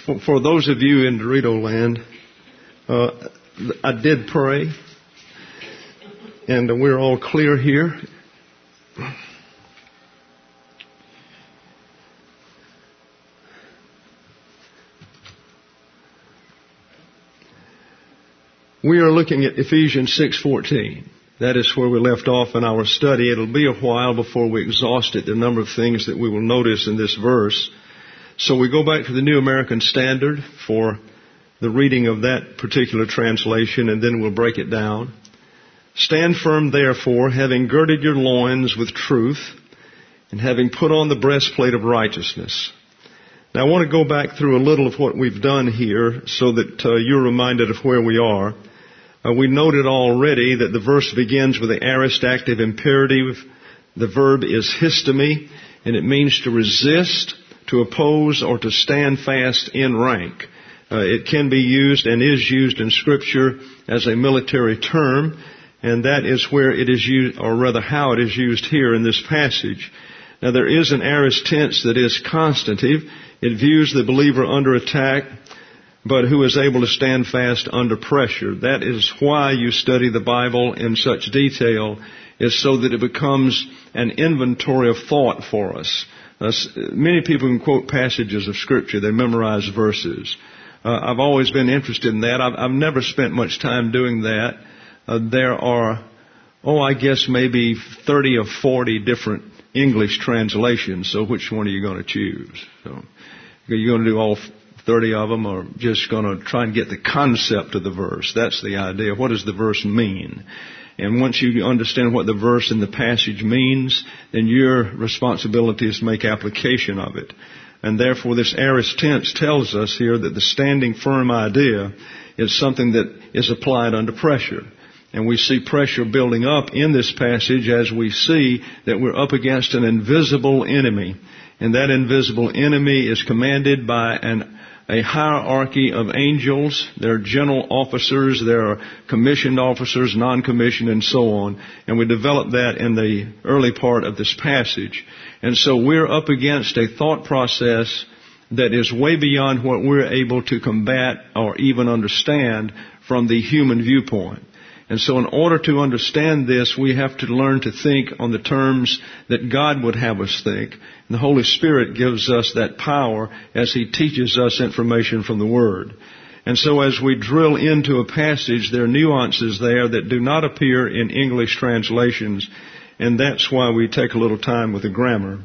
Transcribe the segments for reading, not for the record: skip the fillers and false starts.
For those of you in Dorito land, I did pray, and we're all clear here. We are looking at Ephesians 6:14. That is where we left off in our study. It'll be a while before we exhaust it, the number of things that we will notice in this verse. So we go back to the New American Standard for the reading of that particular translation, and then we'll break it down. Stand firm, therefore, having girded your loins with truth, and having put on the breastplate of righteousness. Now I want to go back through a little of what we've done here so that you're reminded of where we are. We noted already that the verse begins with the aorist active imperative. The verb is histemi, and it means to resist, to oppose, or to stand fast in rank. It can be used and is used in Scripture as a military term, and that is where it is used, or rather how it is used here in this passage. Now there is an aorist tense that is constative. It views the believer under attack, but who is able to stand fast under pressure. That is why you study the Bible in such detail, is so that it becomes an inventory of thought for us. Many people can quote passages of Scripture. They memorize verses. I've always been interested in that. I've never spent much time doing that. There are, I guess maybe 30 or 40 different English translations. So which one are you going to choose? So are you going to do all 30 of them, or just going to try and get the concept of the verse? That's the idea. What does the verse mean? And once you understand what the verse in the passage means, then your responsibility is to make application of it. And therefore this aorist tense tells us here that the standing firm idea is something that is applied under pressure. And we see pressure building up in this passage as we see that we're up against an invisible enemy. And that invisible enemy is commanded by a hierarchy of angels. There are general officers, there are commissioned officers, non-commissioned, and so on. And we develop that in the early part of this passage. And so we're up against a thought process that is way beyond what we're able to combat or even understand from the human viewpoint. And so in order to understand this, we have to learn to think on the terms that God would have us think. And the Holy Spirit gives us that power as He teaches us information from the Word. And so as we drill into a passage, there are nuances there that do not appear in English translations, and that's why we take a little time with the grammar.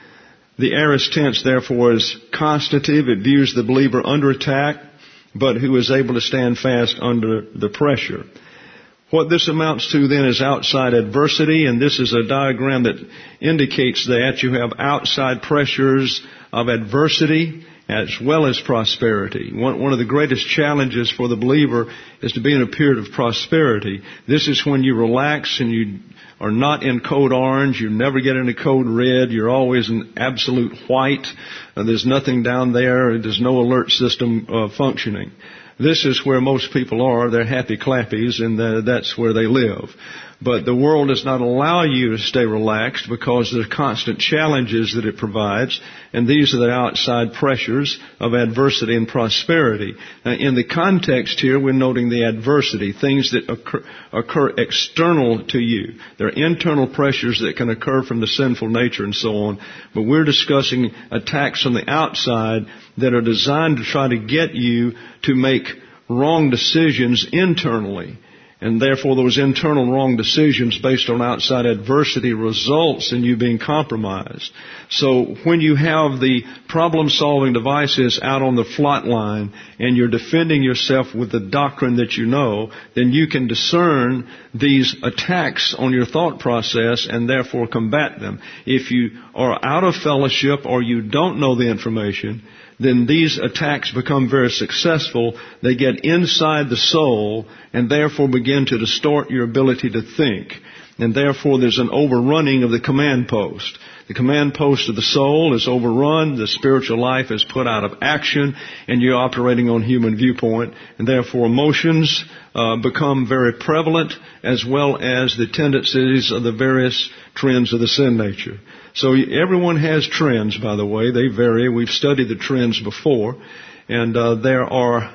The aorist tense, therefore, is constative. It views the believer under attack, but who is able to stand fast under the pressure. What this amounts to then is outside adversity, and this is a diagram that indicates that you have outside pressures of adversity as well as prosperity. One of the greatest challenges for the believer is to be in a period of prosperity. This is when you relax and you are not in code orange, you never get into code red, you're always in absolute white, there's nothing down there, there's no alert system functioning. This is where most people are. They're happy clappies, and that's where they live. But the world does not allow you to stay relaxed because there are constant challenges that it provides, and these are the outside pressures of adversity and prosperity. Now, in the context here, we're noting the adversity, things that occur external to you. There are internal pressures that can occur from the sinful nature and so on, but we're discussing attacks from the outside that are designed to try to get you to make wrong decisions internally. And therefore those internal wrong decisions based on outside adversity results in you being compromised. So when you have the problem-solving devices out on the front line and you're defending yourself with the doctrine that you know, then you can discern these attacks on your thought process and therefore combat them. If you are out of fellowship or you don't know the information, then these attacks become very successful. They get inside the soul and therefore begin to distort your ability to think. And therefore there's an overrunning of the command post. The command post of the soul is overrun, the spiritual life is put out of action, and you're operating on human viewpoint. And therefore emotions become very prevalent, as well as the tendencies of the various trends of the sin nature. So everyone has trends, by the way. They vary. We've studied the trends before. And there are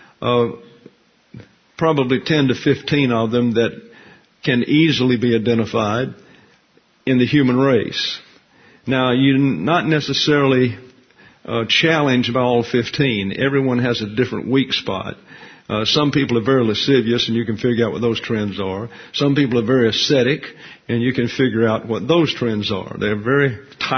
probably 10 to 15 of them that can easily be identified in the human race. Now, you're not necessarily challenged by all 15. Everyone has a different weak spot. Some people are very lascivious, and you can figure out what those trends are. Some people are very ascetic, and you can figure out what those trends are. They're very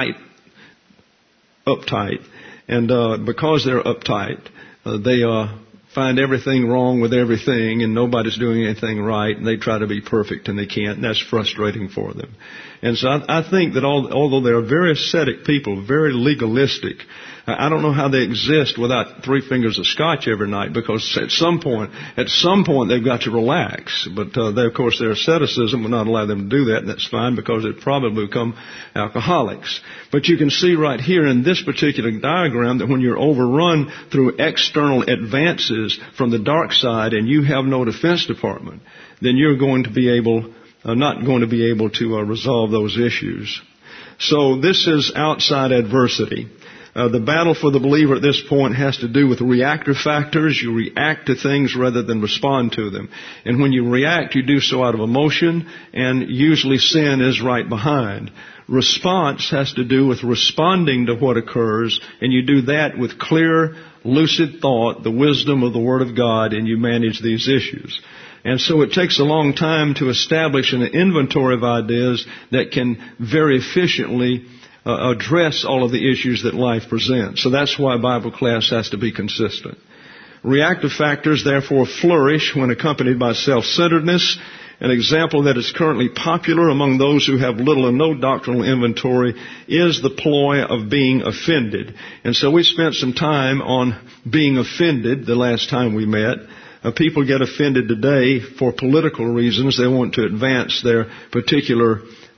uptight, and because they're uptight, they find everything wrong with everything, and nobody's doing anything right, and they try to be perfect, and they can't, and that's frustrating for them. And so I think that although they are very ascetic people, very legalistic, I don't know how they exist without 3 fingers of scotch every night, because at some point they've got to relax. But of course, their asceticism will not allow them to do that, and that's fine, because they'd probably become alcoholics. But you can see right here in this particular diagram that when you're overrun through external advances from the dark side and you have no defense department, then you're going to be not going to be able to resolve those issues. So this is outside adversity. The battle for the believer at this point has to do with reactive factors. You react to things rather than respond to them. And when you react, you do so out of emotion, and usually sin is right behind. Response has to do with responding to what occurs, and you do that with clear, lucid thought, the wisdom of the Word of God, and you manage these issues. And so it takes a long time to establish an inventory of ideas that can very efficiently address all of the issues that life presents. So that's why Bible class has to be consistent. Reactive factors, therefore, flourish when accompanied by self-centeredness. An example that is currently popular among those who have little or no doctrinal inventory is the ploy of being offended. And so we spent some time on being offended the last time we met. People get offended today for political reasons. They want to advance their particular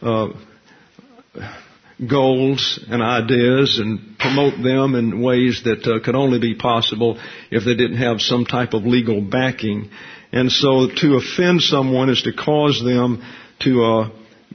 goals and ideas and promote them in ways that could only be possible if they didn't have some type of legal backing. And so to offend someone is to cause them to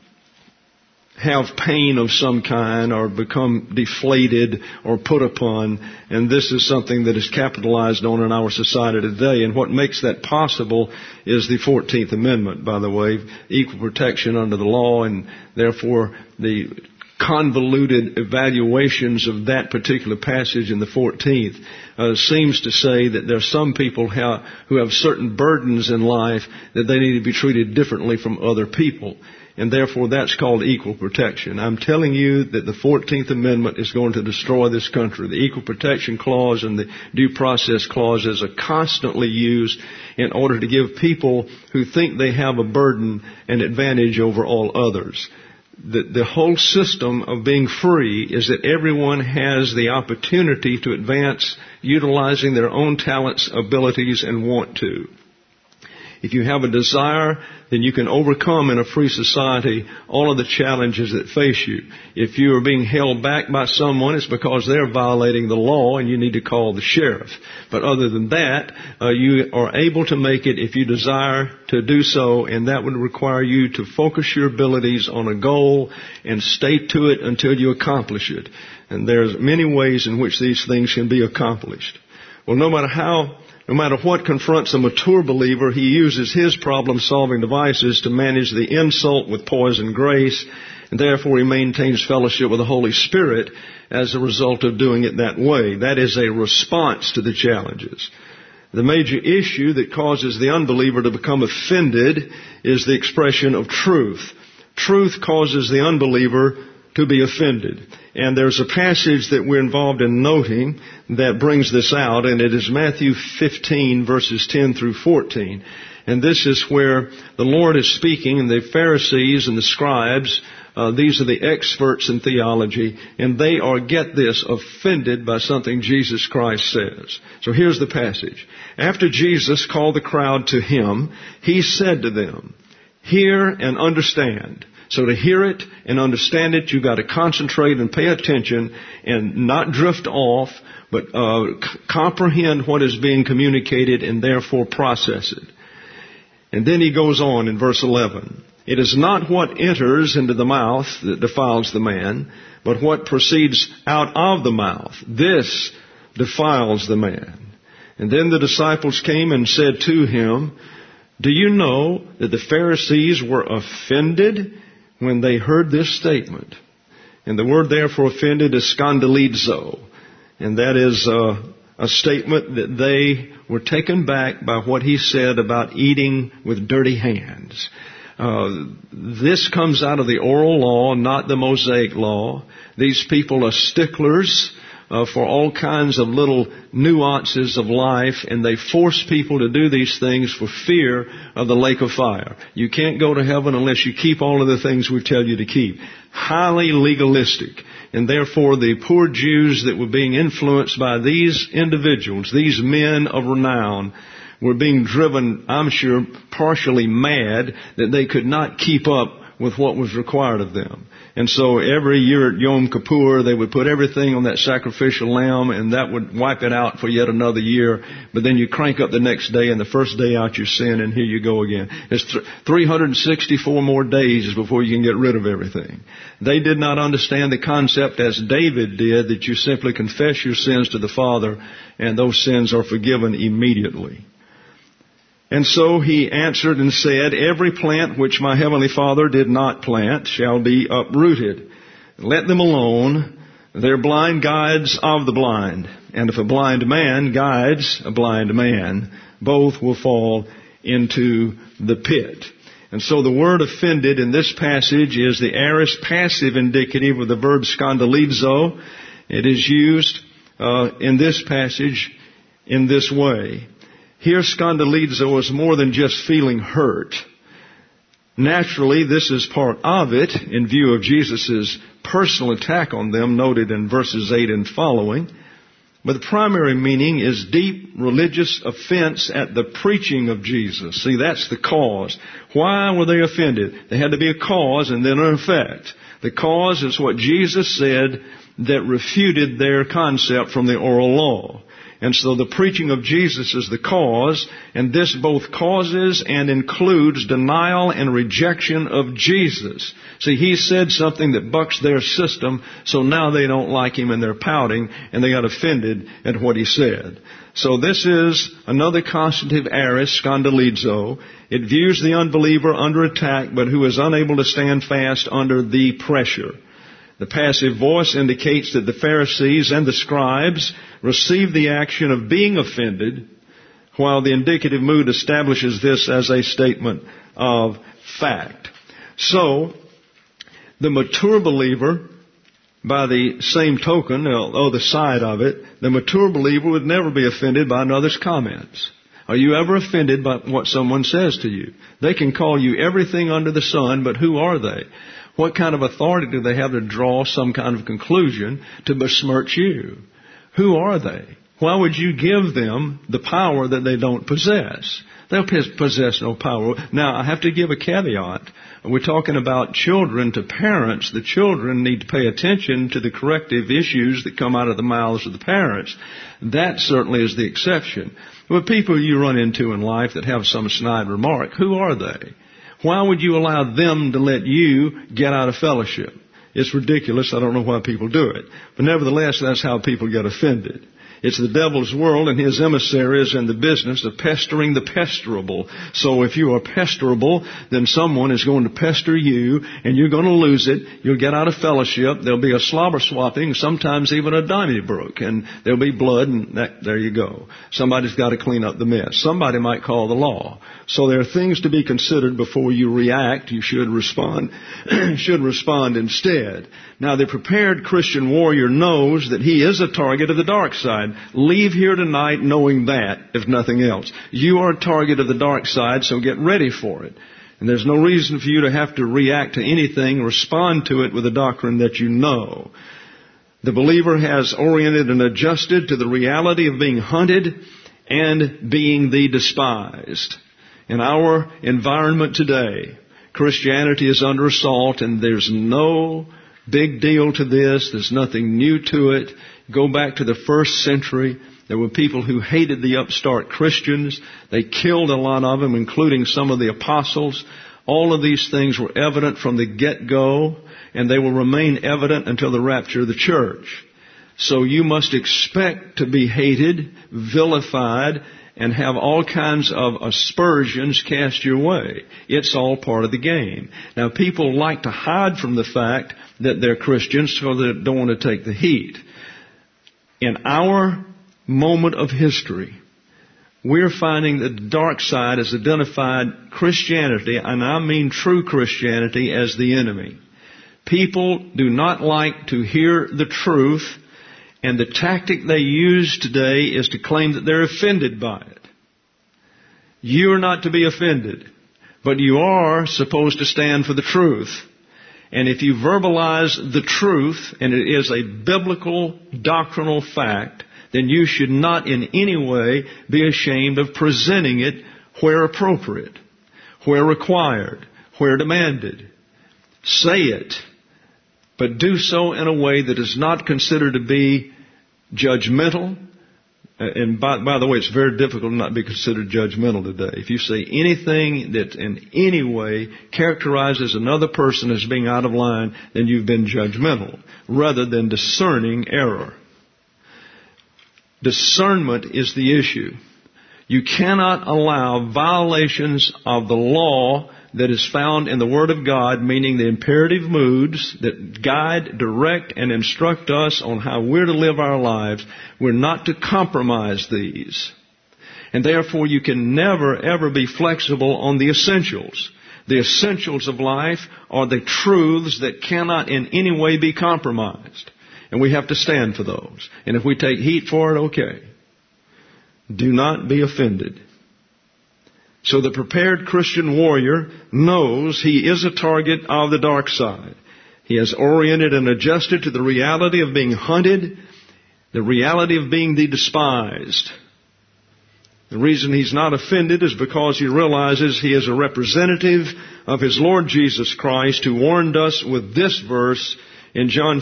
have pain of some kind or become deflated or put upon. And this is something that is capitalized on in our society today. And what makes that possible is the 14th Amendment, by the way, equal protection under the law, and therefore the convoluted evaluations of that particular passage in the 14th seems to say that there are some people who have certain burdens in life that they need to be treated differently from other people. And therefore that's called equal protection. I'm telling you that the 14th Amendment is going to destroy this country. The Equal Protection Clause and the Due Process Clauses are constantly used in order to give people who think they have a burden an advantage over all others. The whole system of being free is that everyone has the opportunity to advance utilizing their own talents, abilities, and want to. If you have a desire, then you can overcome in a free society all of the challenges that face you. If you are being held back by someone, it's because they're violating the law and you need to call the sheriff. But other than that, you are able to make it if you desire to do so, and that would require you to focus your abilities on a goal and stay to it until you accomplish it. And there's many ways in which these things can be accomplished. Well, no matter what confronts a mature believer, he uses his problem-solving devices to manage the insult with poise and grace, and therefore he maintains fellowship with the Holy Spirit as a result of doing it that way. That is a response to the challenges. The major issue that causes the unbeliever to become offended is the expression of truth. Truth causes the unbeliever to be offended. And there's a passage that we're involved in noting that brings this out, and it is Matthew 15, verses 10 through 14. And this is where the Lord is speaking, and the Pharisees and the scribes, these are the experts in theology, and they are, get this, offended by something Jesus Christ says. So here's the passage. After Jesus called the crowd to him, he said to them, "Hear and understand." So to hear it and understand it, you've got to concentrate and pay attention and not drift off, but comprehend what is being communicated and therefore process it. And then he goes on in verse 11. It is not what enters into the mouth that defiles the man, but what proceeds out of the mouth. This defiles the man. And then the disciples came and said to him, do you know that the Pharisees were offended when they heard this statement? And the word there for offended is skandalizo. And that is a statement that they were taken back by what he said about eating with dirty hands. This comes out of the oral law, not the Mosaic law. These people are sticklers for all kinds of little nuances of life, and they force people to do these things for fear of the lake of fire. You can't go to heaven unless you keep all of the things we tell you to keep. Highly legalistic. And therefore the poor Jews that were being influenced by these individuals, these men of renown, were being driven, I'm sure, partially mad that they could not keep up with what was required of them. And so every year at Yom Kippur, they would put everything on that sacrificial lamb, and that would wipe it out for yet another year. But then you crank up the next day, and the first day out you sin, and here you go again. It's 364 more days before you can get rid of everything. They did not understand the concept as David did, that you simply confess your sins to the Father, and those sins are forgiven immediately. And so he answered and said, every plant which my heavenly Father did not plant shall be uprooted. Let them alone. They're blind guides of the blind. And if a blind man guides a blind man, both will fall into the pit. And so the word offended in this passage is the aorist passive indicative of the verb skandalizo. It is used in this passage in this way. Here, skandalizo is more than just feeling hurt. Naturally, this is part of it in view of Jesus' personal attack on them, noted in verses 8 and following. But the primary meaning is deep religious offense at the preaching of Jesus. See, that's the cause. Why were they offended? There had to be a cause and then an effect. The cause is what Jesus said that refuted their concept from the oral law. And so the preaching of Jesus is the cause, and this both causes and includes denial and rejection of Jesus. See, he said something that bucks their system, so now they don't like him and they're pouting, and they got offended at what he said. So this is another constitutive aorist, skandalizo. It views the unbeliever under attack, but who is unable to stand fast under the pressure. The passive voice indicates that the Pharisees and the scribes received the action of being offended, while the indicative mood establishes this as a statement of fact. So, the mature believer, by the same token, other side of it, the mature believer would never be offended by another's comments. Are you ever offended by what someone says to you? They can call you everything under the sun, but who are they? What kind of authority do they have to draw some kind of conclusion to besmirch you? Who are they? Why would you give them the power that they don't possess? They'll possess no power. Now, I have to give a caveat. We're talking about children to parents. The children need to pay attention to the corrective issues that come out of the mouths of the parents. That certainly is the exception. But people you run into in life that have some snide remark, who are they? Why would you allow them to let you get out of fellowship? It's ridiculous. I don't know why people do it. But nevertheless, that's how people get offended. It's the devil's world, and his emissaries in the business of pestering the pesterable. So if you are pesterable, then someone is going to pester you, and you're going to lose it. You'll get out of fellowship. There'll be a slobber swapping, sometimes even a Donnybrook, and there'll be blood, and there you go. Somebody's got to clean up the mess. Somebody might call the law. So there are things to be considered before you react. You should respond. should respond instead. Now, the prepared Christian warrior knows that he is a target of the dark side. Leave here tonight knowing that, if nothing else. You are a target of the dark side, so get ready for it. And there's no reason for you to have to react to anything, respond to it with a doctrine that you know. The believer has oriented and adjusted to the reality of being hunted and being the despised. In our environment today, Christianity is under assault, and there's no big deal to this. There's nothing new to it. Go back to the first century. There were people who hated the upstart Christians. They killed a lot of them, including some of the apostles. All of these things were evident from the get-go, and they will remain evident until the rapture of the church. So you must expect to be hated, vilified, and have all kinds of aspersions cast your way. It's all part of the game. Now, people like to hide from the fact that they're Christians so they don't want to take the heat. In our moment of history, we're finding that the dark side has identified Christianity, and I mean true Christianity, as the enemy. People do not like to hear the truth, and the tactic they use today is to claim that they're offended by it. You are not to be offended, but you are supposed to stand for the truth. And if you verbalize the truth, and it is a biblical doctrinal fact, then you should not in any way be ashamed of presenting it where appropriate, where required, where demanded. Say it, but do so in a way that is not considered to be judgmental. And by the way, it's very difficult to not be considered judgmental today. If you say anything that in any way characterizes another person as being out of line, then you've been judgmental rather than discerning error. Discernment is the issue. You cannot allow violations of the law that is found in the Word of God, meaning the imperative moods that guide, direct, and instruct us on how we're to live our lives. We're not to compromise these. And therefore you can never, ever be flexible on the essentials. The essentials of life are the truths that cannot in any way be compromised. And we have to stand for those. And if we take heat for it, okay. Do not be offended. So the prepared Christian warrior knows he is a target of the dark side. He has oriented and adjusted to the reality of being hunted, the reality of being the despised. The reason he's not offended is because he realizes he is a representative of his Lord Jesus Christ, who warned us with this verse in John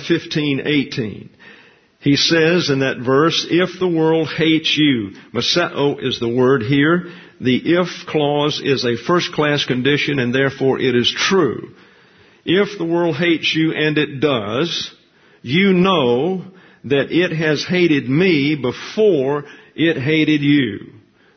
15:18. He says in that verse, if the world hates you, maseo is the word here. The if clause is a first-class condition, and therefore it is true. If the world hates you, and it does, you know that it has hated me before it hated you.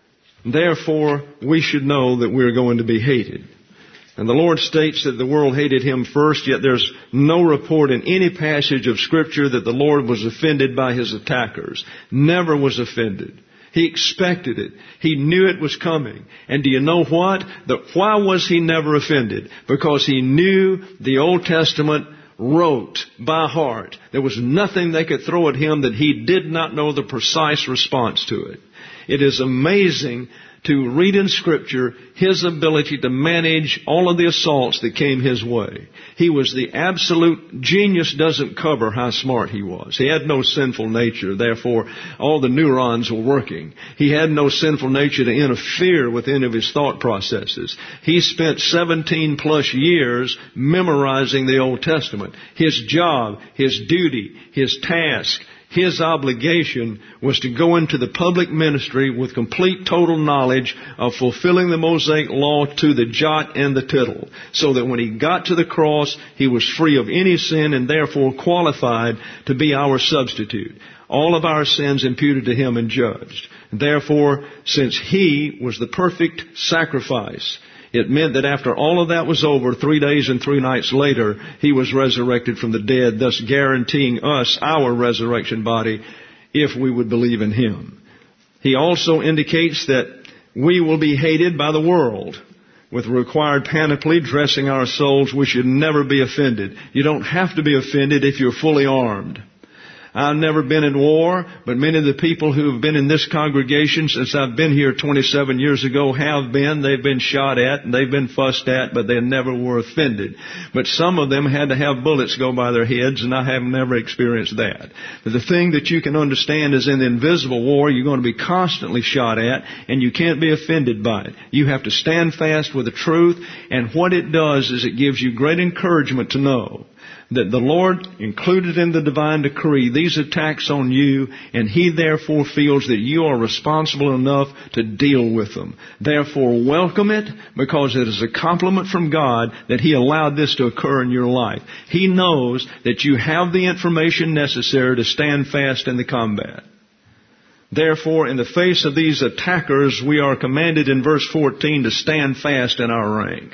Therefore, we should know that we're going to be hated. And the Lord states that the world hated Him first, yet there's no report in any passage of Scripture that the Lord was offended by His attackers. Never was offended. He expected it. He knew it was coming. And do you know what? Why was He never offended? Because He knew the Old Testament wrote by heart. There was nothing they could throw at Him that He did not know the precise response to it. It is amazing to read in Scripture His ability to manage all of the assaults that came His way. He was the absolute genius. Doesn't cover how smart He was. He had no sinful nature, therefore all the neurons were working. He had no sinful nature to interfere with any of His thought processes. He spent 17 plus years memorizing the Old Testament. His job, His duty, His task, His obligation was to go into the public ministry with complete total knowledge of fulfilling the Mosaic law to the jot and the tittle, so that when He got to the cross, He was free of any sin and therefore qualified to be our substitute. All of our sins imputed to Him and judged. Therefore, since He was the perfect sacrifice, it meant that after all of that was over, 3 days and 3 nights later, He was resurrected from the dead, thus guaranteeing us our resurrection body if we would believe in Him. He also indicates that we will be hated by the world. With the required panoply dressing our souls, we should never be offended. You don't have to be offended if you're fully armed. I've never been in war, but many of the people who have been in this congregation since I've been here 27 years ago have been. They've been shot at and they've been fussed at, but they never were offended. But some of them had to have bullets go by their heads, and I have never experienced that. But the thing that you can understand is in the invisible war, you're going to be constantly shot at, and you can't be offended by it. You have to stand fast with the truth, and what it does is it gives you great encouragement to know that the Lord included in the divine decree these attacks on you, and He therefore feels that you are responsible enough to deal with them. Therefore, welcome it, because it is a compliment from God that He allowed this to occur in your life. He knows that you have the information necessary to stand fast in the combat. Therefore, in the face of these attackers, we are commanded in verse 14 to stand fast in our rank.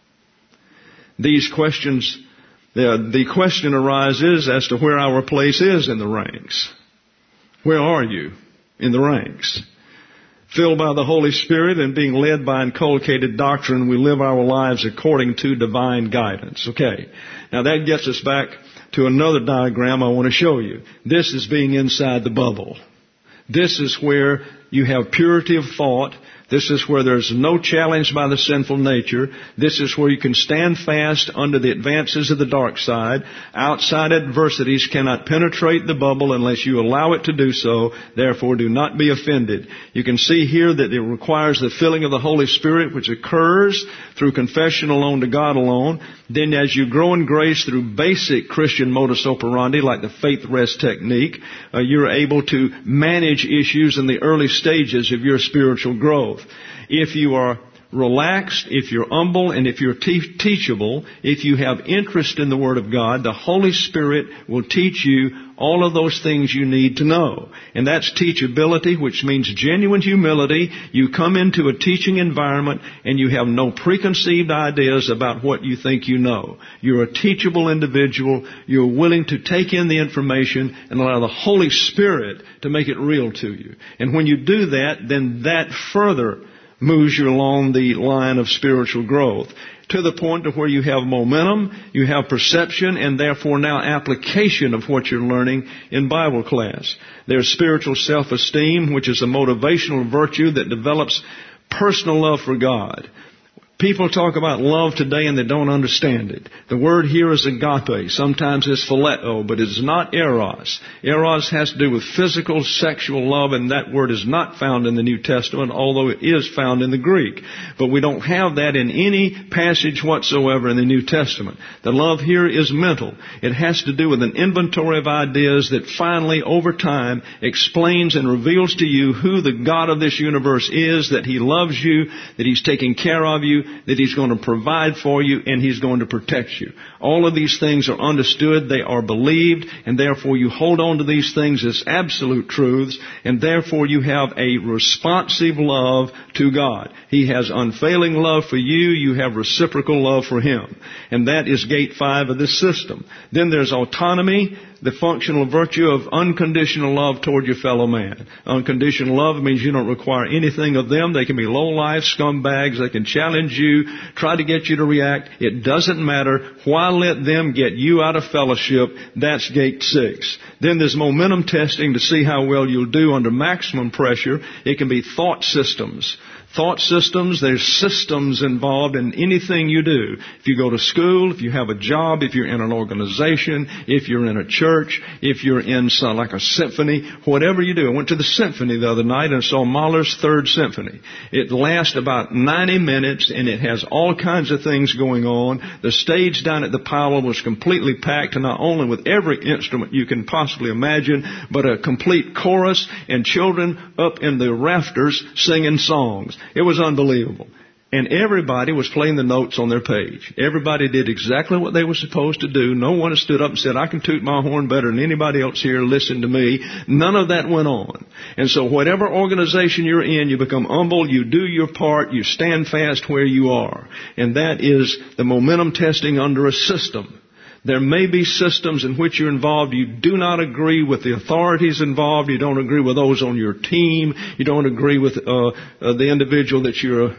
These questions, the question arises as to where our place is in the ranks. Where are you in the ranks? Filled by the Holy Spirit and being led by inculcated doctrine, we live our lives according to divine guidance. Okay. Now that gets us back to another diagram I want to show you. This is being inside the bubble. This is where you have purity of thought. This is where there's no challenge by the sinful nature. This is where you can stand fast under the advances of the dark side. Outside adversities cannot penetrate the bubble unless you allow it to do so. Therefore, do not be offended. You can see here that it requires the filling of the Holy Spirit, which occurs through confession alone to God alone. Then as you grow in grace through basic Christian modus operandi, like the faith rest technique, you're able to manage issues in the early stages of your spiritual growth. If you are relaxed, if you're humble, and if you're teachable, if you have interest in the Word of God, the Holy Spirit will teach you all of those things you need to know. And that's teachability, which means genuine humility. You come into a teaching environment and you have no preconceived ideas about what you think you know. You're a teachable individual. You're willing to take in the information and allow the Holy Spirit to make it real to you. And when you do that, then that further moves you along the line of spiritual growth to the point to where you have momentum, you have perception, and therefore now application of what you're learning in Bible class. There's spiritual self-esteem, which is a motivational virtue that develops personal love for God. People talk about love today and they don't understand it. The word here is agape. Sometimes it's phileo, but it's not eros. Eros has to do with physical, sexual love, and that word is not found in the New Testament, although it is found in the Greek. But we don't have that in any passage whatsoever in the New Testament. The love here is mental. It has to do with an inventory of ideas that finally, over time, explains and reveals to you who the God of this universe is, that He loves you, that He's taking care of you, that He's going to provide for you, and He's going to protect you. All of these things are understood, they are believed, and therefore you hold on to these things as absolute truths, and therefore you have a responsive love to God. He has unfailing love for you, you have reciprocal love for Him. And that is gate 5 of this system. Then there's autonomy, the functional virtue of unconditional love toward your fellow man. Unconditional love means you don't require anything of them. They can be low-life scumbags. They can challenge you, try to get you to react. It doesn't matter. Why let them get you out of fellowship? That's gate 6. Then there's momentum testing to see how well you'll do under maximum pressure. It can be thought systems. Thought systems, there's systems involved in anything you do. If you go to school, if you have a job, if you're in an organization, if you're in a church, if you're in like a symphony, whatever you do. I went to the symphony the other night and saw Mahler's Third Symphony. It lasts about 90 minutes and it has all kinds of things going on. The stage down at the Powell was completely packed, not only with every instrument you can possibly imagine, but a complete chorus and children up in the rafters singing songs. It was unbelievable. And everybody was playing the notes on their page. Everybody did exactly what they were supposed to do. No one stood up and said, I can toot my horn better than anybody else here. Listen to me. None of that went on. And so whatever organization you're in, you become humble, you do your part, you stand fast where you are. And that is the momentum testing under a system. There may be systems in which you're involved. You do not agree with the authorities involved. You don't agree with those on your team. You don't agree with the individual that you're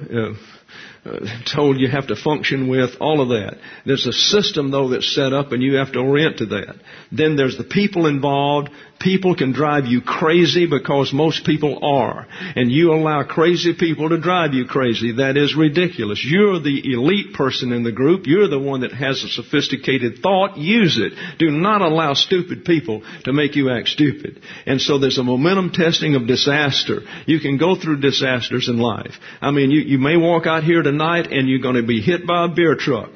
told you have to function with, all of that. There's a system, though, that's set up, and you have to orient to that. Then there's the people involved. People can drive you crazy because most people are. And you allow crazy people to drive you crazy. That is ridiculous. You're the elite person in the group. You're the one that has a sophisticated thought. Use it. Do not allow stupid people to make you act stupid. And so there's a momentum testing of disaster. You can go through disasters in life. I mean, you may walk out here tonight and you're going to be hit by a beer truck.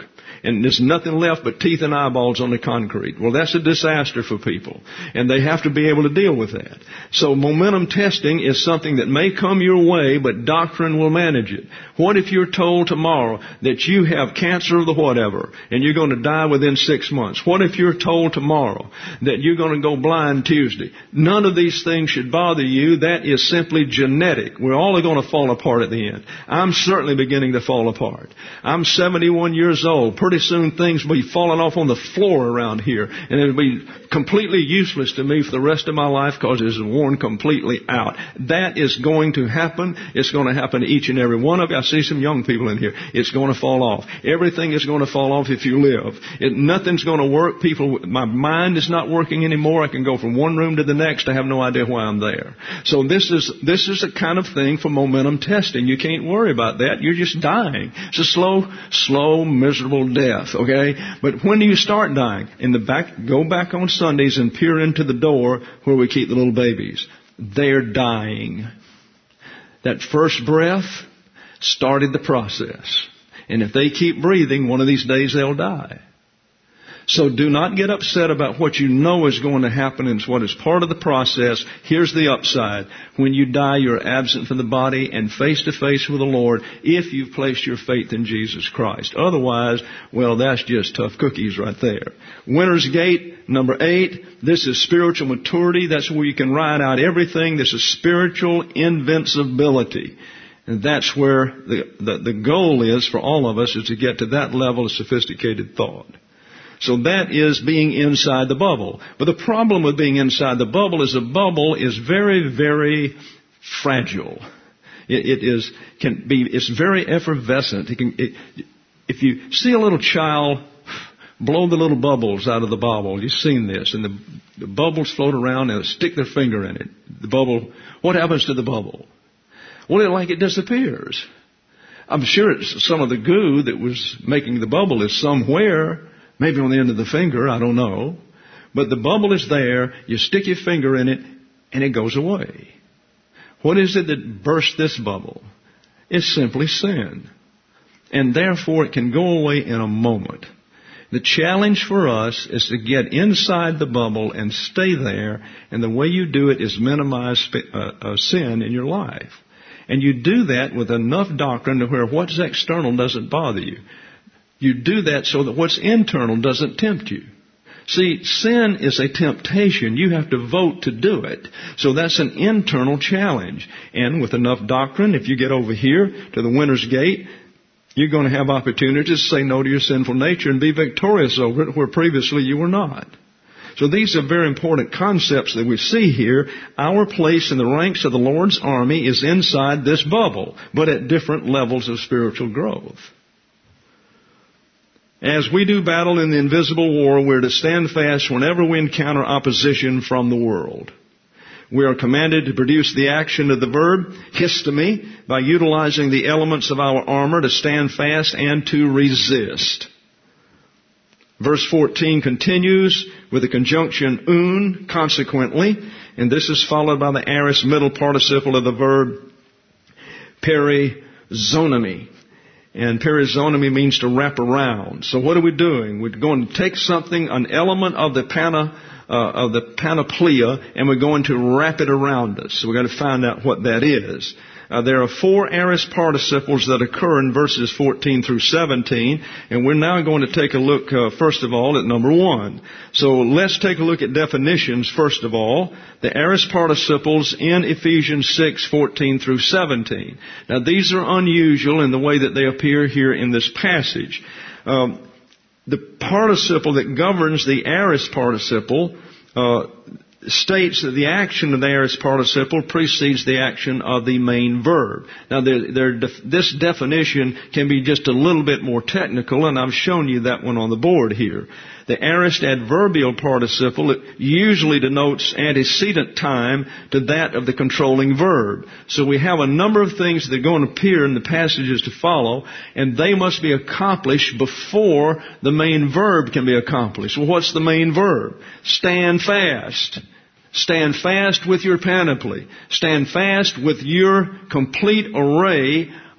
and there's nothing left but teeth and eyeballs on the concrete. Well, that's a disaster for people, and they have to be able to deal with that. So momentum testing is something that may come your way, but doctrine will manage it. What if you're told tomorrow that you have cancer or the whatever, and you're going to die within 6 months? What if you're told tomorrow that you're going to go blind Tuesday? None of these things should bother you. That is simply genetic. We're all going to fall apart at the end. I'm certainly beginning to fall apart. I'm 71 years old. Pretty soon things will be falling off on the floor around here, and it'll be completely useless to me for the rest of my life because it's worn completely out. That is going to happen. It's going to happen to each and every one of you. I see some young people in here. It's going to fall off. Everything is going to fall off if you live. Nothing's going to work. My mind is not working anymore. I can go from one room to the next. I have no idea why I'm there. So this is a kind of thing for momentum testing. You can't worry about that. You're just dying. It's a slow, miserable death, okay? But when do you start dying? Go back on Sundays and peer into the door where we keep the little babies. They're dying. That first breath started the process. And if they keep breathing, one of these days they'll die. So do not get upset about what you know is going to happen and what is part of the process. Here's the upside. When you die, you're absent from the body and face to face with the Lord if you've placed your faith in Jesus Christ. Otherwise, well, that's just tough cookies right there. Winner's Gate, number 8. This is spiritual maturity. That's where you can ride out everything. This is spiritual invincibility. And that's where the goal is for all of us, is to get to that level of sophisticated thought. So that is being inside the bubble. But the problem with being inside the bubble is very, very fragile. It's very effervescent. If you see a little child blow the little bubbles out of the bubble, you've seen this, and the bubbles float around and they stick their finger in it. The bubble, what happens to the bubble? Well, it disappears. I'm sure some of the goo that was making the bubble is somewhere, maybe on the end of the finger, I don't know. But the bubble is there, you stick your finger in it, and it goes away. What is it that burst this bubble? It's simply sin. And therefore it can go away in a moment. The challenge for us is to get inside the bubble and stay there, and the way you do it is minimize sin in your life. And you do that with enough doctrine to where what's external doesn't bother you. You do that so that what's internal doesn't tempt you. See, sin is a temptation. You have to vote to do it. So that's an internal challenge. And with enough doctrine, if you get over here to the winner's gate, you're going to have opportunities to say no to your sinful nature and be victorious over it where previously you were not. So these are very important concepts that we see here. Our place in the ranks of the Lord's army is inside this bubble, but at different levels of spiritual growth. As we do battle in the invisible war, we're to stand fast whenever we encounter opposition from the world. We are commanded to produce the action of the verb, histemi, by utilizing the elements of our armor to stand fast and to resist. Verse 14 continues with the conjunction un, consequently, and this is followed by the aorist middle participle of the verb perizonemi. And perizonemi means to wrap around. So what are we doing? We're going to take something, an element of the panoplia, and we're going to wrap it around us. So we've got to find out what that is. There are 4 aorist participles that occur in verses 14 through 17, and we're now going to take a look, first of all, at number 1. So let's take a look at definitions, first of all. The aorist participles in Ephesians 6, 14 through 17. Now, these are unusual in the way that they appear here in this passage. The participle that governs the aorist participle states that the action of the aorist participle precedes the action of the main verb. Now, this definition can be just a little bit more technical, and I've shown you that one on the board here. The aorist adverbial participle usually denotes antecedent time to that of the controlling verb. So we have a number of things that are going to appear in the passages to follow, and they must be accomplished before the main verb can be accomplished. Well, what's the main verb? Stand fast. Stand fast with your panoply. Stand fast with your complete array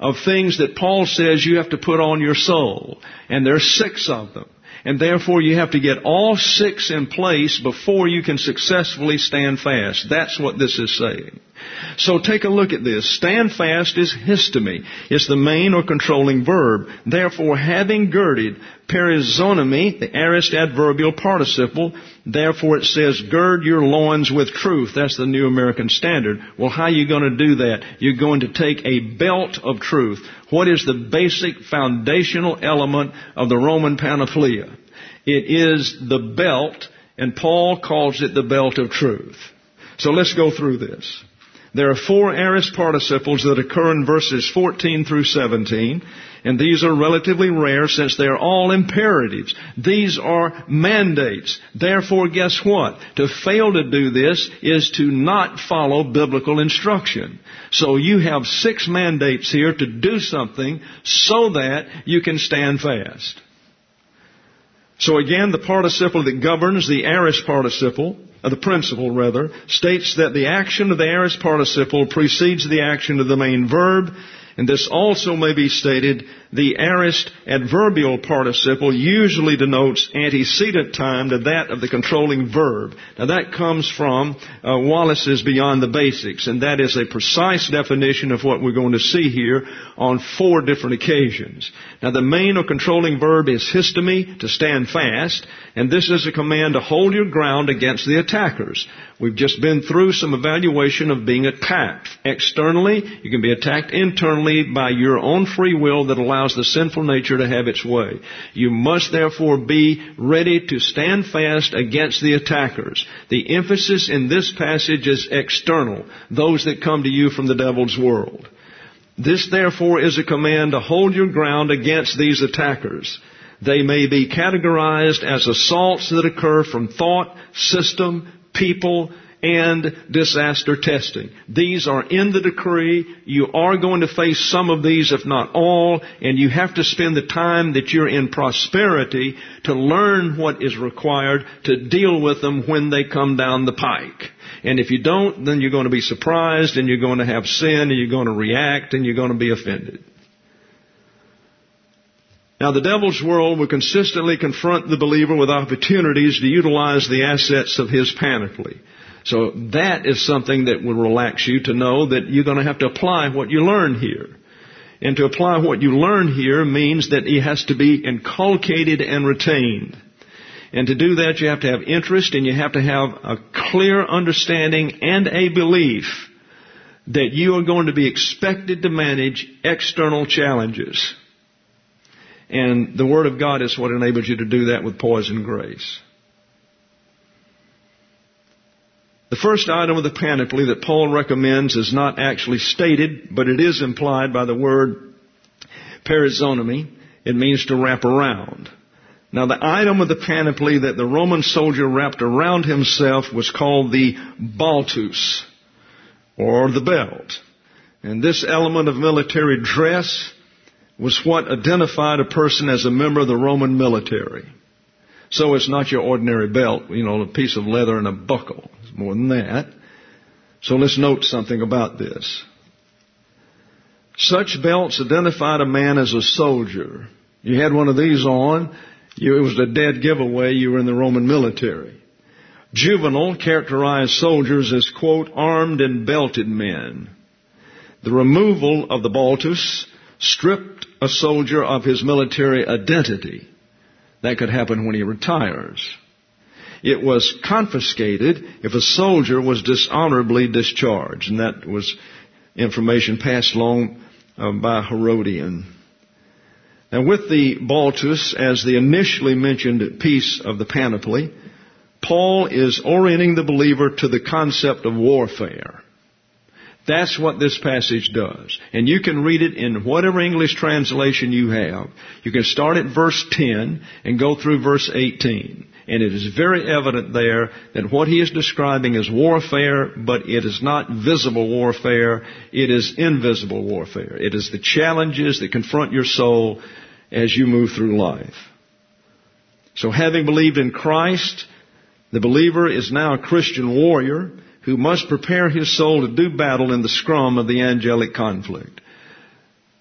of things that Paul says you have to put on your soul. And there are 6 of them. And therefore you have to get all 6 in place before you can successfully stand fast. That's what this is saying. So take a look at this. Stand fast is histemi. It's the main or controlling verb. Therefore, having girded, perizonemi, the aorist adverbial participle. Therefore it says, gird your loins with truth. That's the New American Standard. Well, how are you going to do that? You're going to take a belt of truth. What is the basic foundational element of the Roman panoplia? It is the belt, and Paul calls it the belt of truth. So let's go through this. There are 4 aorist participles that occur in verses 14 through 17, and these are relatively rare since they are all imperatives. These are mandates. Therefore, guess what? To fail to do this is to not follow biblical instruction. So you have 6 mandates here to do something so that you can stand fast. So again, the participle that governs the aorist participle, the principle rather, states that the action of the aorist participle precedes the action of the main verb, and this also may be stated, the aorist adverbial participle usually denotes antecedent time to that of the controlling verb. Now that comes from Wallace's Beyond the Basics, and that is a precise definition of what we're going to see here on 4 different occasions. Now the main or controlling verb is histemi, to stand fast, and this is a command to hold your ground against the attackers. We've just been through some evaluation of being attacked. Externally, you can be attacked internally by your own free will that allows the sinful nature to have its way. You must therefore be ready to stand fast against the attackers. The emphasis in this passage is external, those that come to you from the devil's world. This therefore is a command to hold your ground against these attackers. They may be categorized as assaults that occur from thought, system, people, and disaster testing. These are in the decree. You are going to face some of these, if not all, and you have to spend the time that you're in prosperity to learn what is required to deal with them when they come down the pike. And if you don't, then you're going to be surprised, and you're going to have sin, and you're going to react, and you're going to be offended. Now, the devil's world will consistently confront the believer with opportunities to utilize the assets of his panoply. So that is something that will relax you to know that you're going to have to apply what you learn here. And to apply what you learn here means that it has to be inculcated and retained. And to do that, you have to have interest, and you have to have a clear understanding and a belief that you are going to be expected to manage external challenges. And the Word of God is what enables you to do that with poise and grace. The first item of the panoply that Paul recommends is not actually stated, but it is implied by the word perizonemi. It means to wrap around. Now, the item of the panoply that the Roman soldier wrapped around himself was called the baltus, or the belt. And this element of military dress was what identified a person as a member of the Roman military. So it's not your ordinary belt, a piece of leather and a buckle. It's more than that. So let's note something about this. Such belts identified a man as a soldier. You had one of these on, it was a dead giveaway you were in the Roman military. Juvenal characterized soldiers as, quote, armed and belted men. The removal of the baltus stripped a soldier of his military identity. That could happen when he retires. It was confiscated if a soldier was dishonorably discharged, and that was information passed along by Herodian. Now, with the baltus as the initially mentioned piece of the panoply, Paul is orienting the believer to the concept of warfare. That's what this passage does. And you can read it in whatever English translation you have. You can start at verse 10 and go through verse 18. And it is very evident there that what he is describing is warfare, but it is not visible warfare. It is invisible warfare. It is the challenges that confront your soul as you move through life. So having believed in Christ, the believer is now a Christian warrior who must prepare his soul to do battle in the scrum of the angelic conflict.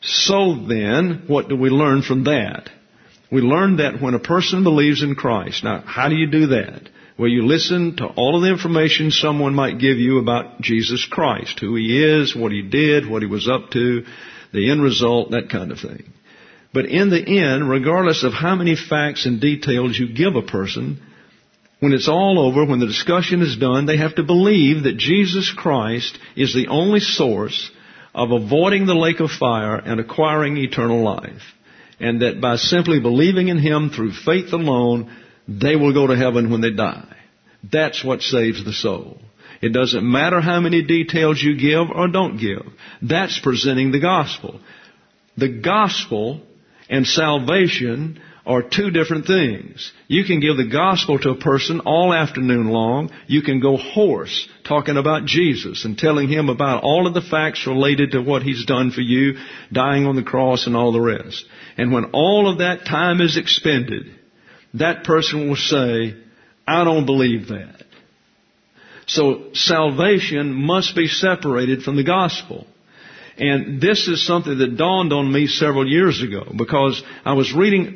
So then, what do we learn from that? We learn that when a person believes in Christ, now how do you do that? Well, you listen to all of the information someone might give you about Jesus Christ, who He is, what He did, what He was up to, the end result, that kind of thing. But in the end, regardless of how many facts and details you give a person, when it's all over, when the discussion is done, they have to believe that Jesus Christ is the only source of avoiding the lake of fire and acquiring eternal life. And that by simply believing in Him through faith alone, they will go to heaven when they die. That's what saves the soul. It doesn't matter how many details you give or don't give. That's presenting the gospel. The gospel and salvation are two different things. You can give the gospel to a person all afternoon long. You can go hoarse talking about Jesus and telling him about all of the facts related to what He's done for you, dying on the cross and all the rest. And when all of that time is expended, that person will say, I don't believe that. So salvation must be separated from the gospel. And this is something that dawned on me several years ago, because I was reading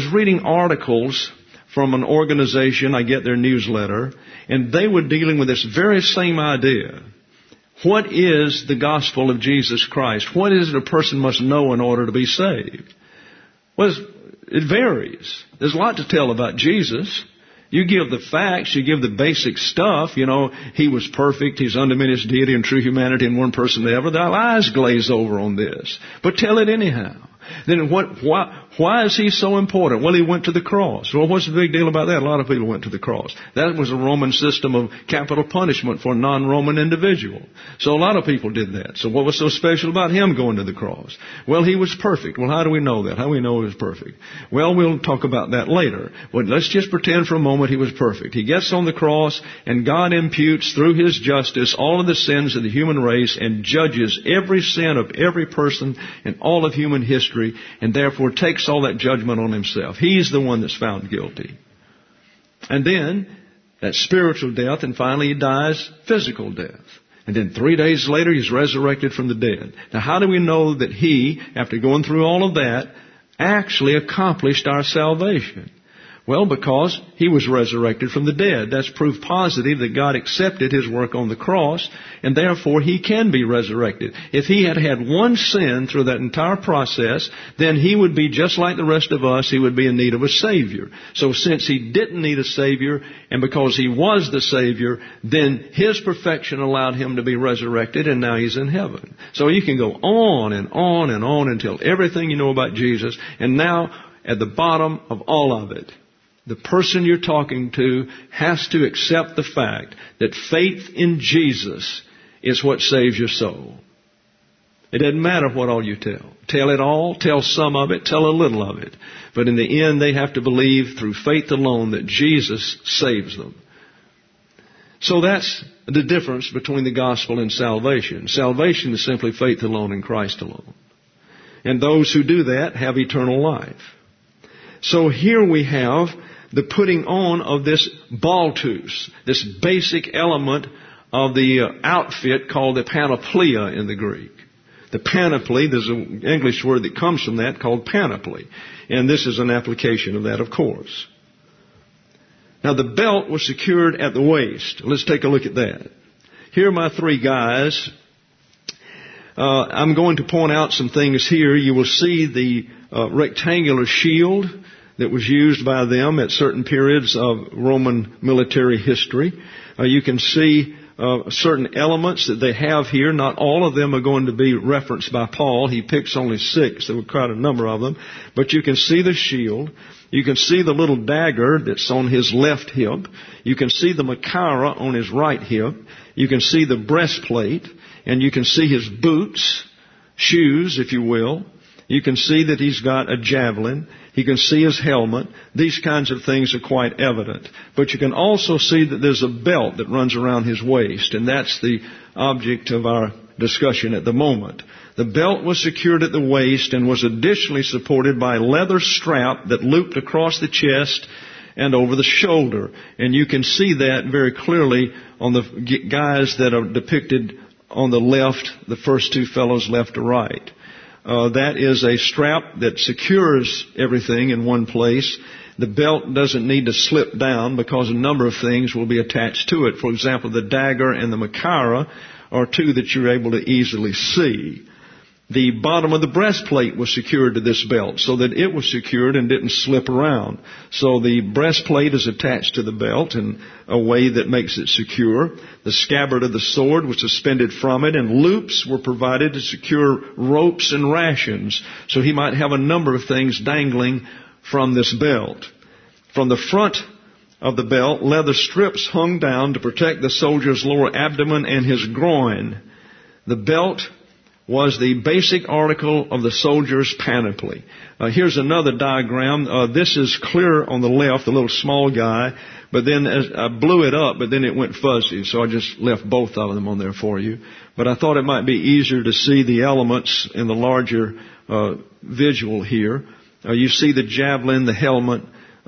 articles from an organization. I get their newsletter, and they were dealing with this very same idea. What is the gospel of Jesus Christ? What is it a person must know in order to be saved? Well, it varies. There's a lot to tell about Jesus. You give the facts, you give the basic stuff, He was perfect, He's undiminished deity and true humanity in one person ever. Their eyes glaze over on this. But tell it anyhow. Then why is He so important? Well, He went to the cross. Well, what's the big deal about that? A lot of people went to the cross. That was a Roman system of capital punishment for a non-Roman individual. So a lot of people did that. So what was so special about Him going to the cross? Well, He was perfect. Well, how do we know that? How do we know He was perfect? Well, we'll talk about that later. But let's just pretend for a moment He was perfect. He gets on the cross, and God imputes through His justice all of the sins of the human race and judges every sin of every person in all of human history, and therefore takes all that judgment on Himself. He's the one that's found guilty. And then, that's spiritual death, and finally He dies physical death. And then 3 days later, He's resurrected from the dead. Now, how do we know that He, after going through all of that, actually accomplished our salvation? Well, because He was resurrected from the dead. That's proof positive that God accepted His work on the cross, and therefore He can be resurrected. If He had had one sin through that entire process, then He would be just like the rest of us. He would be in need of a Savior. So since He didn't need a Savior, and because He was the Savior, then His perfection allowed Him to be resurrected, and now He's in heaven. So you can go on and on and on until everything you know about Jesus, and now at the bottom of all of it, the person you're talking to has to accept the fact that faith in Jesus is what saves your soul. It doesn't matter what all you tell. Tell it all, tell some of it, tell a little of it. But in the end, they have to believe through faith alone that Jesus saves them. So that's the difference between the gospel and salvation. Salvation is simply faith alone in Christ alone. And those who do that have eternal life. So here we have the putting on of this baltus, this basic element of the outfit called the panoplia in the Greek. The panoply, there's an English word that comes from that called panoply. And this is an application of that, of course. Now, the belt was secured at the waist. Let's take a look at that. Here are my three guys. I'm going to point out some things here. You will see the rectangular shield that was used by them at certain periods of Roman military history. You can see certain elements that they have here. Not all of them are going to be referenced by Paul. He picks only 6. There were quite a number of them. But you can see the shield. You can see the little dagger that's on his left hip. You can see the machaira on his right hip. You can see the breastplate. And you can see his boots, shoes, if you will. You can see that he's got a javelin. You can see his helmet. These kinds of things are quite evident. But you can also see that there's a belt that runs around his waist, and that's the object of our discussion at the moment. The belt was secured at the waist and was additionally supported by a leather strap that looped across the chest and over the shoulder. And you can see that very clearly on the guys that are depicted on the left, the first two fellows left to right. That is a strap that secures everything in one place. The belt doesn't need to slip down because a number of things will be attached to it. For example, the dagger and the Machaira are two that you're able to easily see. The bottom of the breastplate was secured to this belt so that it was secured and didn't slip around. So the breastplate is attached to the belt in a way that makes it secure. The scabbard of the sword was suspended from it, and loops were provided to secure ropes and rations. So he might have a number of things dangling from this belt. From the front of the belt, leather strips hung down to protect the soldier's lower abdomen and his groin. The belt was the basic article of the soldier's panoply. Here's another diagram. This is clear on the left, the little small guy, but then I blew it up, but then it went fuzzy, so I just left both of them on there for you. But I thought it might be easier to see the elements in the larger visual here. You see the javelin, the helmet.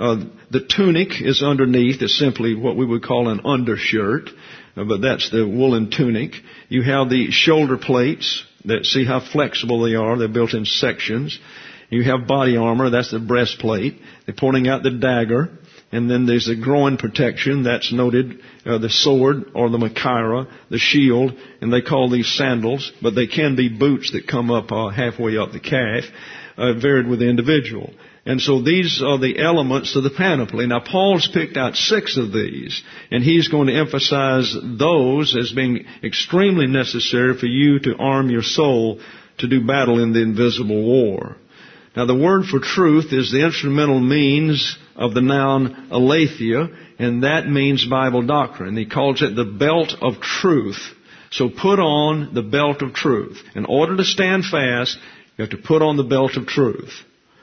The tunic is underneath. It's simply what we would call an undershirt, but that's the woolen tunic. You have the shoulder plates. See how flexible they are. They're built in sections. You have body armor. That's the breastplate. They're pointing out the dagger. And then there's the groin protection. That's noted. The sword or the Machaira, the shield. And they call these sandals. But they can be boots that come up halfway up the calf. Varied with the individual. And so these are the elements of the panoply. Now Paul's picked out 6 of these, and he's going to emphasize those as being extremely necessary for you to arm your soul to do battle in the invisible war. Now the word for truth is the instrumental means of the noun aletheia, and that means Bible doctrine. He calls it the belt of truth. So put on the belt of truth. In order to stand fast, you have to put on the belt of truth.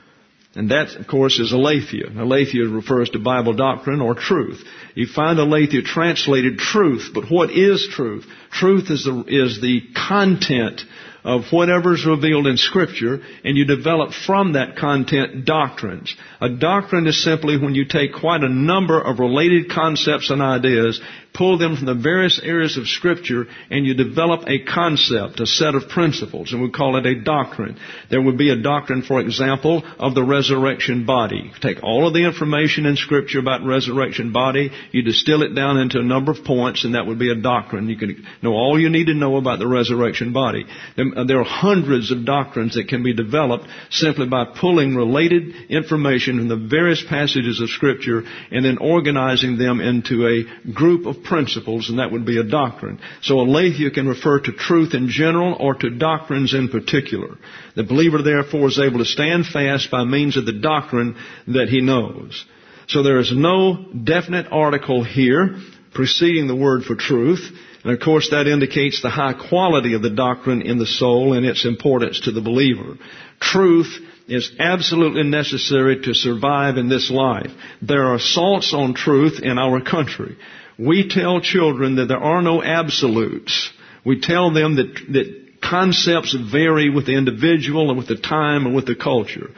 And that, of course, is aletheia. Aletheia refers to Bible doctrine or truth. You find aletheia translated truth, but what is truth? Truth is the content of whatever is revealed in Scripture, and you develop from that content doctrines. A doctrine is simply when you take quite a number of related concepts and ideas, pull them from the various areas of Scripture, and you develop a concept, a set of principles, and we call it a doctrine. There would be a doctrine, for example, of the resurrection body. Take all of the information in Scripture about resurrection body, you distill it down into a number of points, and that would be a doctrine. You can know all you need to know about the resurrection body. There are hundreds of doctrines that can be developed simply by pulling related information from the various passages of Scripture and then organizing them into a group of principles, and that would be a doctrine. So aletheia can refer to truth in general or to doctrines in particular. The believer, therefore, is able to stand fast by means of the doctrine that he knows. So there is no definite article here preceding the word for truth. And of course that indicates the high quality of the doctrine in the soul and its importance to the believer. Truth is absolutely necessary to survive in this life. There are assaults on truth in our country. We tell children that there are no absolutes. We tell them that concepts vary with the individual and with the time and with the culture.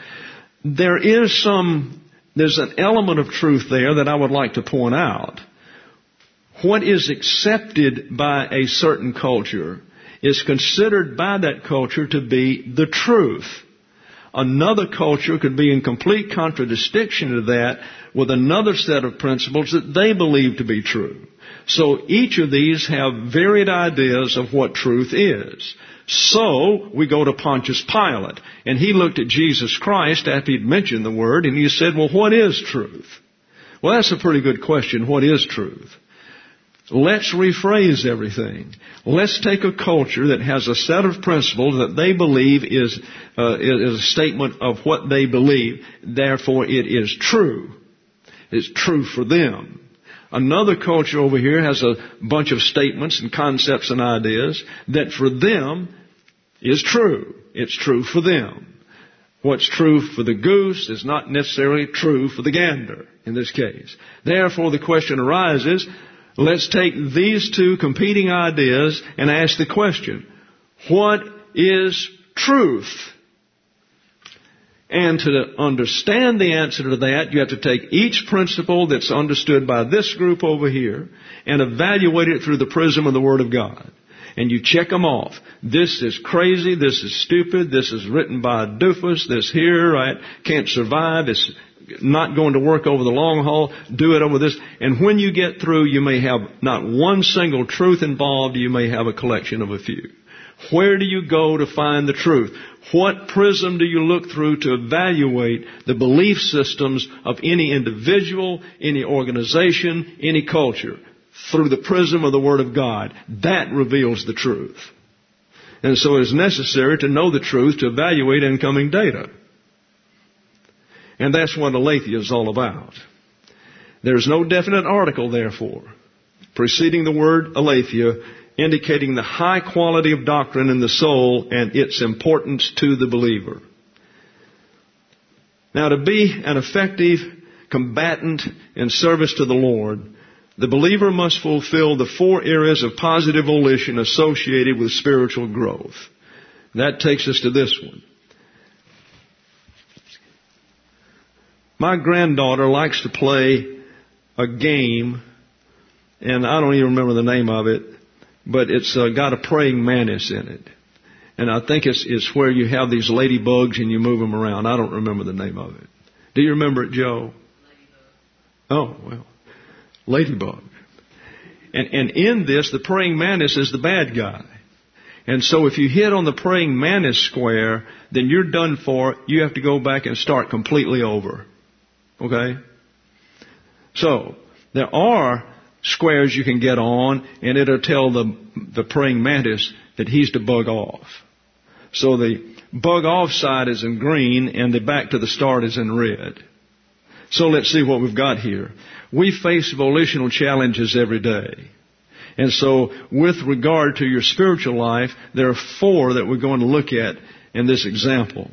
There's an element of truth there that I would like to point out. What is accepted by a certain culture is considered by that culture to be the truth. Another culture could be in complete contradistinction to that with another set of principles that they believe to be true. So each of these have varied ideas of what truth is. So we go to Pontius Pilate, and he looked at Jesus Christ after he'd mentioned the word, and he said, well, what is truth? Well, that's a pretty good question. What is truth? Let's rephrase everything. Let's take a culture that has a set of principles that they believe is a statement of what they believe. Therefore, it is true. It's true for them. Another culture over here has a bunch of statements and concepts and ideas that for them is true. It's true for them. What's true for the goose is not necessarily true for the gander in this case. Therefore, the question arises, let's take these two competing ideas and ask the question, what is truth? And to understand the answer to that, you have to take each principle that's understood by this group over here and evaluate it through the prism of the Word of God. and you check them off. This is crazy. This is stupid. This is written by a doofus. This here, right, can't survive. It's not going to work over the long haul. Do it over this. And when you get through, you may have not one single truth involved. You may have a collection of a few. Where do you go to find the truth? What prism do you look through to evaluate the belief systems of any individual, any organization, any culture? Through the prism of the Word of God. That reveals the truth. And so it is necessary to know the truth to evaluate incoming data. And that's what aletheia is all about. There's no definite article, therefore, preceding the word aletheia, indicating the high quality of doctrine in the soul and its importance to the believer. Now, to be an effective combatant in service to the Lord, the believer must fulfill the 4 areas of positive volition associated with spiritual growth. That takes us to this one. My granddaughter likes to play a game, and I don't even remember the name of it, but it's got a praying mantis in it. And I think it's where you have these ladybugs and you move them around. I don't remember the name of it. Do you remember it, Joe? Ladybug. Oh, well. Ladybug. And in this, the praying mantis is the bad guy. And so if you hit on the praying mantis square, then you're done for. You have to go back and start completely over. Okay? So, there are squares you can get on, and it'll tell the praying mantis that he's to bug off. So the bug off side is in green, and the back to the start is in red. So let's see what we've got here. We face volitional challenges every day. And so with regard to your spiritual life, there are 4 that we're going to look at in this example.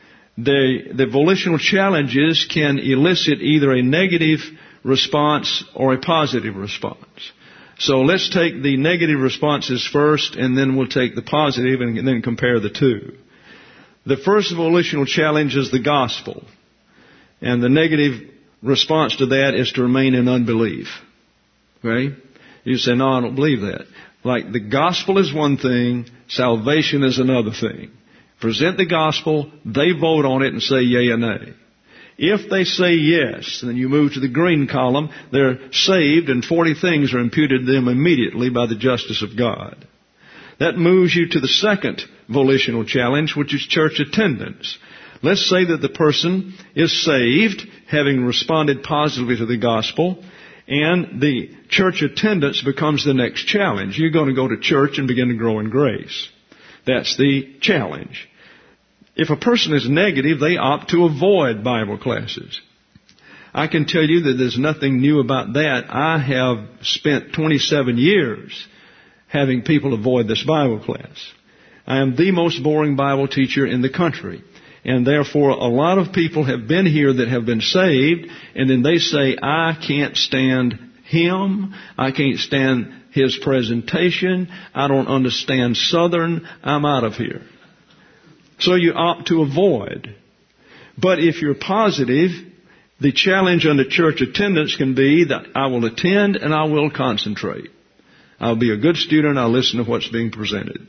The volitional challenges can elicit either a negative response or a positive response. So let's take the negative responses first, and then we'll take the positive and then compare the two. The first volitional challenge is the gospel. And the negative response to that is to remain in unbelief. Okay? You say, no, I don't believe that. Like, the gospel is one thing, salvation is another thing. Present the gospel, they vote on it and say yea or nay. If they say yes, then you move to the green column, they're saved and 40 things are imputed to them immediately by the justice of God. That moves you to the second volitional challenge, which is church attendance. Let's say that the person is saved, having responded positively to the gospel, and the church attendance becomes the next challenge. You're going to go to church and begin to grow in grace. That's the challenge. If a person is negative, they opt to avoid Bible classes. I can tell you that there's nothing new about that. I have spent 27 years having people avoid this Bible class. I am the most boring Bible teacher in the country. And therefore, a lot of people have been here that have been saved, and then they say, I can't stand him. I can't stand his presentation. I don't understand Southern. I'm out of here. So you opt to avoid. But if you're positive, the challenge under church attendance can be that I will attend and I will concentrate. I'll be a good student. I'll listen to what's being presented.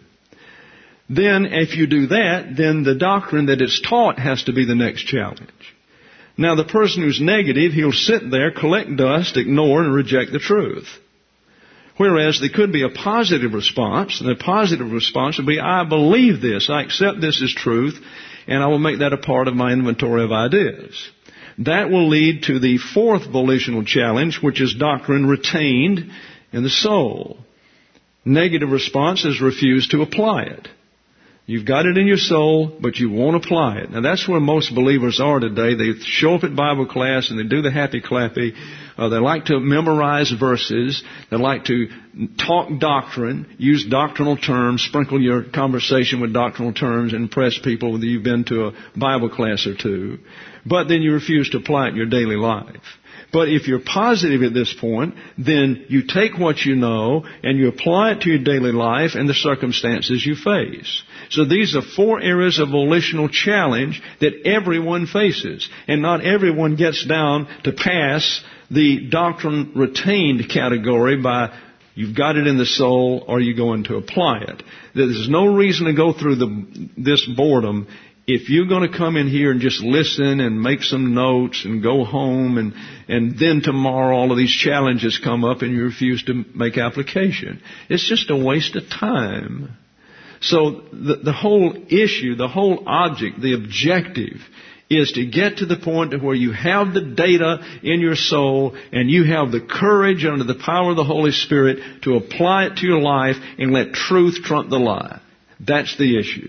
Then, if you do that, then the doctrine that is taught has to be the next challenge. Now, the person who's negative, he'll sit there, collect dust, ignore, and reject the truth. Whereas there could be a positive response, and the positive response would be, I believe this, I accept this as truth, and I will make that a part of my inventory of ideas. That will lead to the fourth volitional challenge, which is doctrine retained in the soul. Negative response is refuse to apply it. You've got it in your soul, but you won't apply it. Now, that's where most believers are today. They show up at Bible class and they do the happy-clappy. They like to memorize verses. They like to talk doctrine, use doctrinal terms, sprinkle your conversation with doctrinal terms, and impress people that you've been to a Bible class or two. But then you refuse to apply it in your daily life. But if you're positive at this point, then you take what you know and you apply it to your daily life and the circumstances you face. So these are 4 areas of volitional challenge that everyone faces. And not everyone gets down to pass the doctrine retained category by You've got it in the soul, or you're going to apply it. There's no reason to go through this boredom. If you're going to come in here and just listen and make some notes and go home and then tomorrow all of these challenges come up and you refuse to make application, it's just a waste of time. So the whole issue, the whole object, the objective is to get to the point where you have the data in your soul and you have the courage under the power of the Holy Spirit to apply it to your life and let truth trump the lie. That's the issue.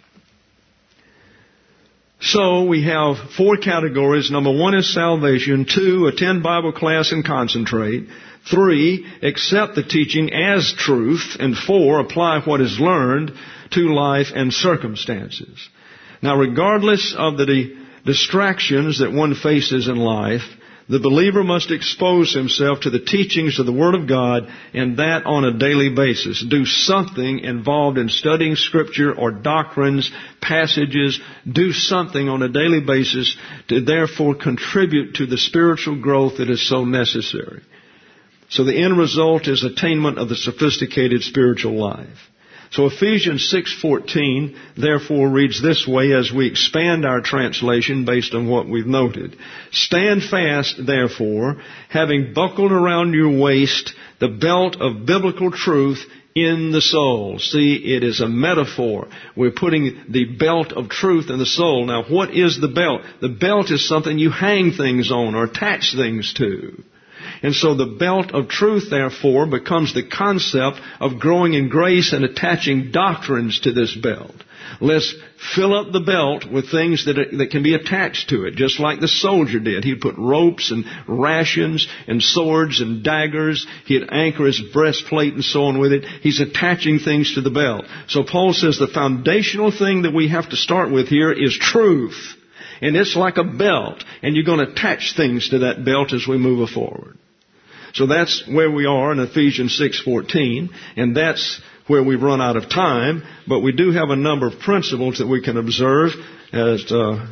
So we have 4 categories. Number 1 is salvation. 2, attend Bible class and concentrate. 3, accept the teaching as truth. And 4, apply what is learned to life and circumstances. Now, regardless of the distractions that one faces in life, the believer must expose himself to the teachings of the Word of God, and that on a daily basis. Do something involved in studying Scripture or doctrines, passages. Do something on a daily basis to therefore contribute to the spiritual growth that is so necessary. So the end result is attainment of the sophisticated spiritual life. So Ephesians 6:14 therefore reads this way as we expand our translation based on what we've noted. Stand fast, therefore, having buckled around your waist the belt of biblical truth in the soul. See, it is a metaphor. We're putting the belt of truth in the soul. Now, what is the belt? The belt is something you hang things on or attach things to. And so the belt of truth, therefore, becomes the concept of growing in grace and attaching doctrines to this belt. Let's fill up the belt with things that can be attached to it, just like the soldier did. He'd put ropes and rations and swords and daggers. He'd anchor his breastplate and so on with it. He's attaching things to the belt. So Paul says the foundational thing that we have to start with here is truth. And it's like a belt, and you're going to attach things to that belt as we move forward. So that's where we are in Ephesians 6:14, and that's where we've run out of time, but we do have a number of principles that we can observe as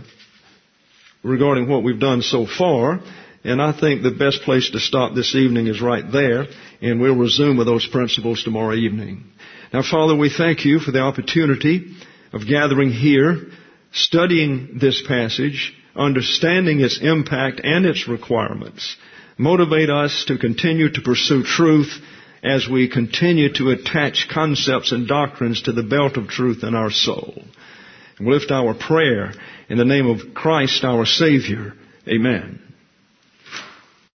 regarding what we've done so far, and I think the best place to stop this evening is right there, and we'll resume with those principles tomorrow evening. Now, Father, we thank you for the opportunity of gathering here, studying this passage, understanding its impact and its requirements. Motivate us to continue to pursue truth as we continue to attach concepts and doctrines to the belt of truth in our soul. And we lift our prayer in the name of Christ our Savior. Amen.